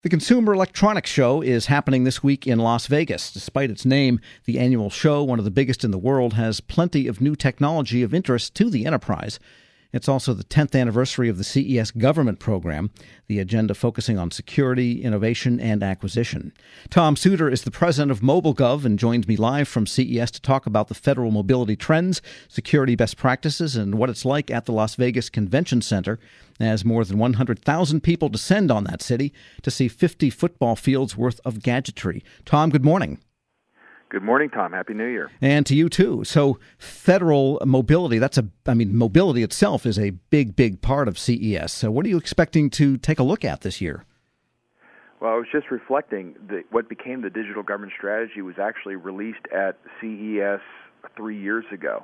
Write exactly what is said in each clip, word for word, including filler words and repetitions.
The Consumer Electronics Show is happening this week in Las Vegas. Despite its name, the annual show, one of the biggest in the world, has plenty of new technology of interest to the enterprise. It's also the tenth anniversary of the C E S government program, the agenda focusing on security, innovation, and acquisition. Tom Suter is the president of MobileGov and joins me live from C E S to talk about the federal mobility trends, security best practices, and what it's like at the Las Vegas Convention Center as more than one hundred thousand people descend on that city to see fifty football fields worth of gadgetry. Tom, good morning. Good morning, Tom. Happy New Year. And to you, too. So federal mobility, that's a, I mean, mobility itself is a big, big part of C E S. So what are you expecting to take a look at this year? Well, I was just reflecting that what became the digital government strategy was actually released at C E S three years ago.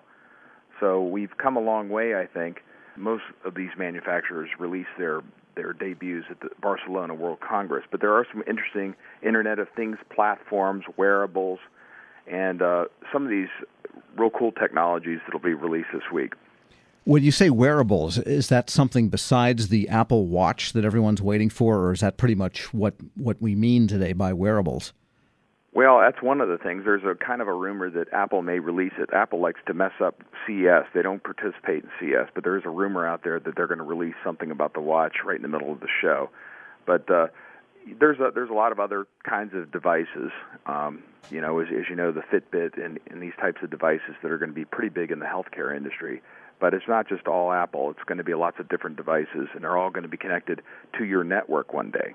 So we've come a long way, I think. Most of these manufacturers release their their debuts at the Barcelona World Congress. But there are some interesting Internet of Things platforms, wearables, and uh, some of these real cool technologies that will be released this week. When you say wearables, is that something besides the Apple Watch that everyone's waiting for, or is that pretty much what, what we mean today by wearables? Well, that's one of the things. There's a kind of a rumor that Apple may release it. Apple likes to mess up C E S. They don't participate in C E S, but there is a rumor out there that they're going to release something about the watch right in the middle of the show. But uh, there's a, there's a lot of other kinds of devices. Um, you know, as, as you know, the Fitbit and, and these types of devices that are going to be pretty big in the healthcare industry. But it's not just all Apple. It's going to be lots of different devices, and they're all going to be connected to your network one day.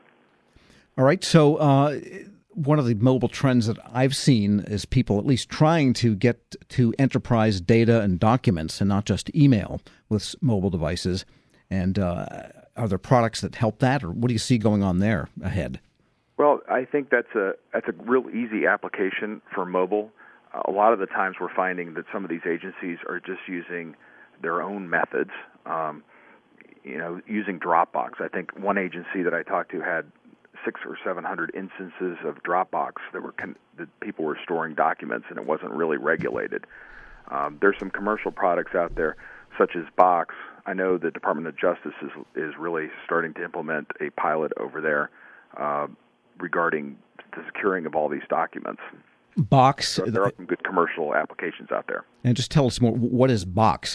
All right, so uh, one of the mobile trends that I've seen is people at least trying to get to enterprise data and documents and not just email with mobile devices. And uh, are there products that help that, or what do you see going on there ahead? Well, I think that's a that's a real easy application for mobile. Uh, a lot of the times we're finding that some of these agencies are just using their own methods, um, you know, using Dropbox. I think one agency that I talked to had six or seven hundred instances of Dropbox that were con- that people were storing documents, and it wasn't really regulated. Um, there's some commercial products out there, such as Box. I know the Department of Justice is is really starting to implement a pilot over there uh, regarding the securing of all these documents. Box. So there are some good commercial applications out there. And just tell us more. What is Box?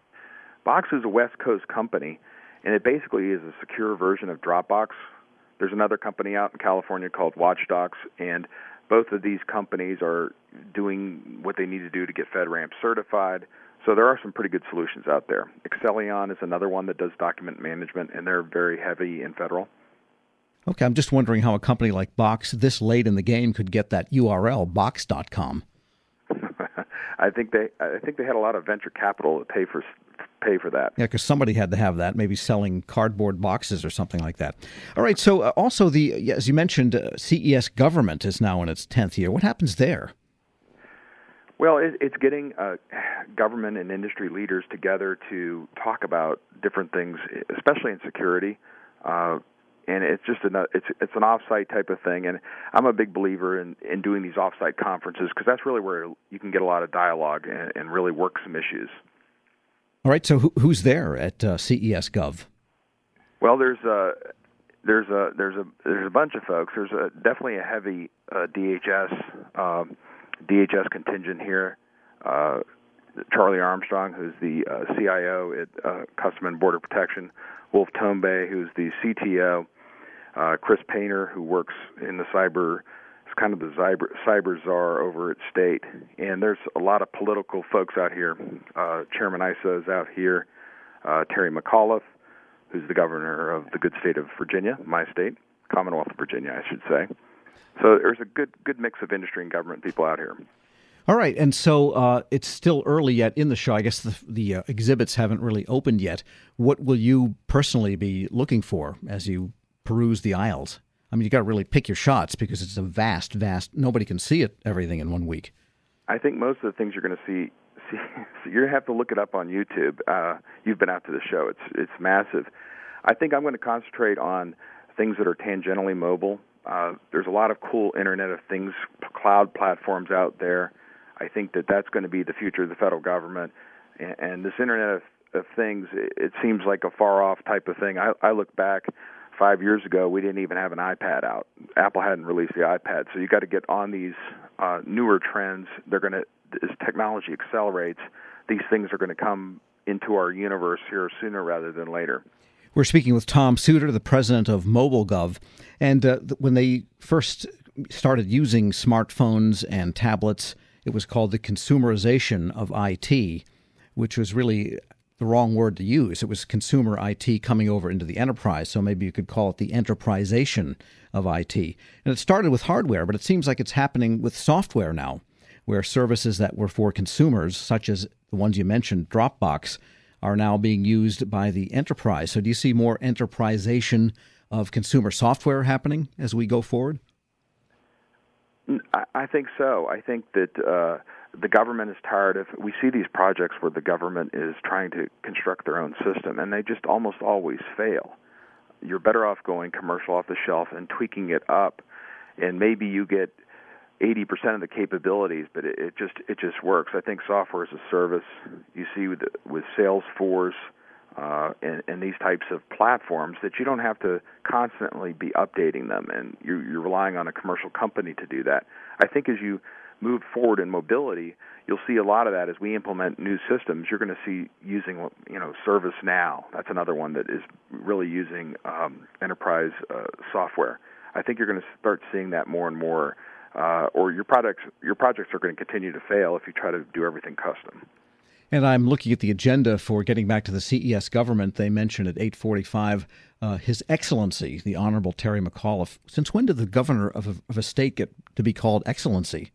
Box is a West Coast company, and it basically is a secure version of Dropbox. There's another company out in California called WatchDocs, and both of these companies are doing what they need to do to get FedRAMP certified. So there are some pretty good solutions out there. Accellion is another one that does document management, and they're very heavy in federal. Okay, I'm just wondering how a company like Box this late in the game could get that U R L, box dot com. I think they I think they had a lot of venture capital to pay for pay for that. Yeah, because somebody had to have that, maybe selling cardboard boxes or something like that. All right, so uh, also, the as you mentioned, uh, C E S government is now in its tenth year. What happens there? Well, it, it's getting uh, government and industry leaders together to talk about different things, especially in security. Uh, and it's just an it's it's an offsite type of thing. And I'm a big believer in, in doing these offsite conferences because that's really where you can get a lot of dialogue and, and really work some issues. All right, so who, who's there at uh, C E S Gov? Well, there's a there's a there's a there's a bunch of folks. There's a definitely a heavy uh, D H S um, D H S contingent here. Uh, Charlie Armstrong, who's the uh, C I O at uh, Customs and Border Protection. Wolf Tombe, who's the C T O. Uh, Chris Painter, who works in the cyber, is kind of the cyber, cyber czar over at State. And there's a lot of political folks out here. Uh, Chairman Issa is out here. Uh, Terry McAuliffe, who's the governor of the good state of Virginia, my state, Commonwealth of Virginia, I should say. So there's a good good mix of industry and government people out here. All right, and so uh, it's still early yet in the show. I guess the, the uh, exhibits haven't really opened yet. What will you personally be looking for as you peruse the aisles? I mean, you got to really pick your shots because it's a vast, vast. Nobody can see it everything in one week. I think most of the things you're going to see, see you're going to have to look it up on YouTube. Uh, you've been out to the show; it's it's massive. I think I'm going to concentrate on things that are tangentially mobile. Uh, there's a lot of cool Internet of Things cloud platforms out there. I think that that's going to be the future of the federal government. And, and this Internet of, of Things, it, it seems like a far-off type of thing. I, I look back five years ago, we didn't even have an iPad out. Apple hadn't released the iPad, so you got to get on these uh, newer trends. They're going to, as technology accelerates, these things are going to come into our universe here sooner rather than later. We're speaking with Tom Suter, the president of MobileGov, and uh, when they first started using smartphones and tablets, it was called the consumerization of I T, which was really the wrong word to use. It was consumer I T coming over into the enterprise, so maybe you could call it the enterprisation of I T. And it started with hardware, but it seems like it's happening with software now, where services that were for consumers, such as the ones you mentioned, Dropbox, are now being used by the enterprise. So do you see more enterprisation of consumer software happening as we go forward? I think so. I think that uh, the government is tired of, we see these projects where the government is trying to construct their own system, and they just almost always fail. You're better off going commercial off the shelf and tweaking it up, and maybe you get eighty percent of the capabilities, but it, it just it just works. I think software as a service, you see with, with Salesforce, Uh, and, and these types of platforms, that you don't have to constantly be updating them, and you're, you're relying on a commercial company to do that. I think as you move forward in mobility, you'll see a lot of that as we implement new systems. You're going to see using, you know, ServiceNow. That's another one that is really using um, enterprise uh, software. I think you're going to start seeing that more and more, uh, or your products, your projects are going to continue to fail if you try to do everything custom. And I'm looking at the agenda for getting back to the C E S government. They mentioned at eight forty-five uh, His Excellency, the Honorable Terry McAuliffe. Since when did the governor of a, of a state get to be called Excellency?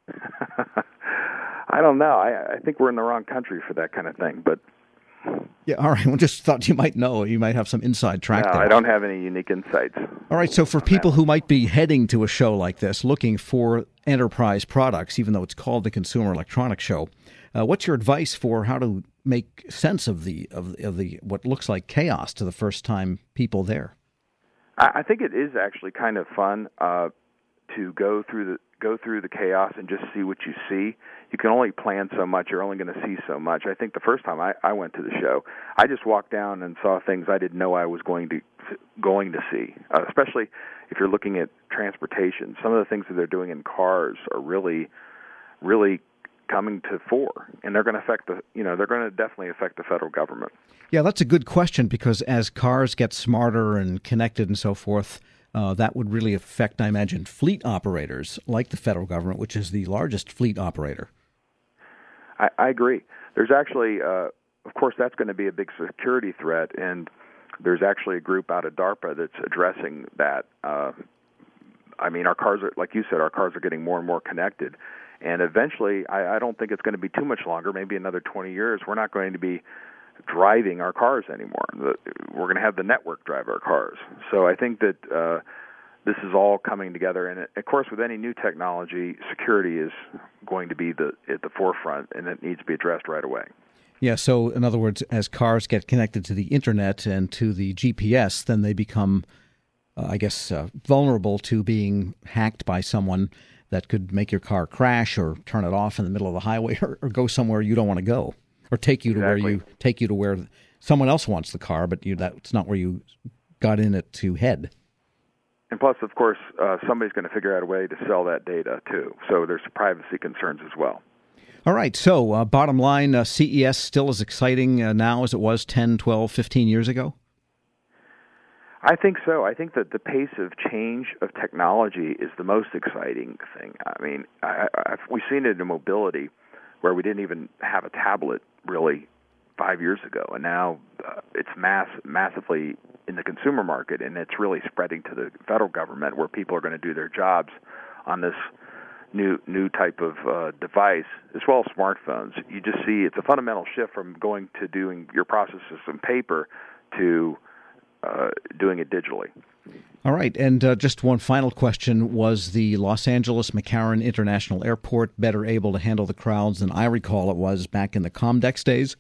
I don't know. I, I think we're in the wrong country for that kind of thing. But yeah, all right. Well, just thought you might know. You might have some inside track no, there. I don't have any unique insights. All right. So for people who might be heading to a show like this, looking for enterprise products, even though it's called the Consumer Electronics Show, Uh, what's your advice for how to make sense of the of, of the what looks like chaos to the first time people there? I, I think it is actually kind of fun uh, to go through the go through the chaos and just see what you see. You can only plan so much. You're only going to see so much. I think the first time I, I went to the show, I just walked down and saw things I didn't know I was going to going to see. Uh, especially if you're looking at transportation, some of the things that they're doing in cars are really, really coming to fore, and they're going to affect the, you know, they're going to definitely affect the federal government. Yeah, that's a good question, because as cars get smarter and connected and so forth, uh, that would really affect, I imagine, fleet operators like the federal government, which is the largest fleet operator. I, I agree. There's actually, uh, of course, that's going to be a big security threat, and there's actually a group out of DARPA that's addressing that. Uh, I mean, our cars are, like you said, our cars are getting more and more connected. And eventually, I, I don't think it's going to be too much longer, maybe another twenty years, we're not going to be driving our cars anymore. The, we're going to have the network drive our cars. So I think that uh, this is all coming together. And, of course, with any new technology, security is going to be the, at the forefront, and it needs to be addressed right away. Yeah, so in other words, as cars get connected to the Internet and to the G P S, then they become, uh, I guess, uh, vulnerable to being hacked by someone that could make your car crash or turn it off in the middle of the highway, or, or go somewhere you don't want to go, or take you to Exactly. where you take you to where someone else wants the car, but you, that's not where you got in it to head. And plus, of course, uh, somebody's going to figure out a way to sell that data too. So there's privacy concerns as well. All right. So uh, bottom line, uh, C E S still as exciting uh, now as it was ten, twelve, fifteen years ago? I think so. I think that the pace of change of technology is the most exciting thing. I mean, I, I, we've seen it in mobility, where we didn't even have a tablet really five years ago, and now uh, it's mass, massively in the consumer market, and it's really spreading to the federal government, where people are going to do their jobs on this new new type of uh, device, as well as smartphones. You just see it's a fundamental shift from going to doing your processes on paper to Uh, doing it digitally. All right. And uh, just one final question. Was the Los Angeles McCarran International Airport better able to handle the crowds than I recall it was back in the Comdex days?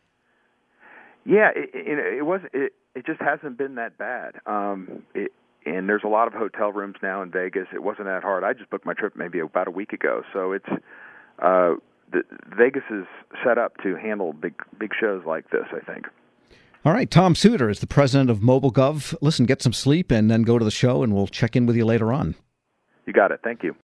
Yeah, it, it, it was. It, it just hasn't been that bad. Um, it, and there's a lot of hotel rooms now in Vegas. It wasn't that hard. I just booked my trip maybe about a week ago. So it's uh, the, Vegas is set up to handle big big shows like this, I think. All right, Tom Suter is the president of MobileGov. Listen, get some sleep and then go to the show, and we'll check in with you later on. You got it. Thank you.